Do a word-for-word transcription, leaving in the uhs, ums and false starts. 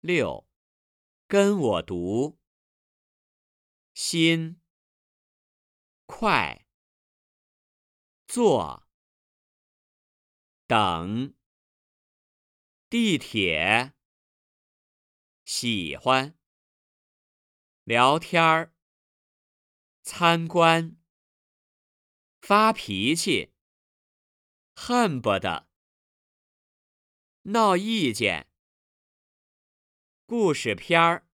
六，跟我读。心，快，坐，等，地铁，喜欢，聊天儿，参观，发脾气，恨不得，闹意见，故事片儿。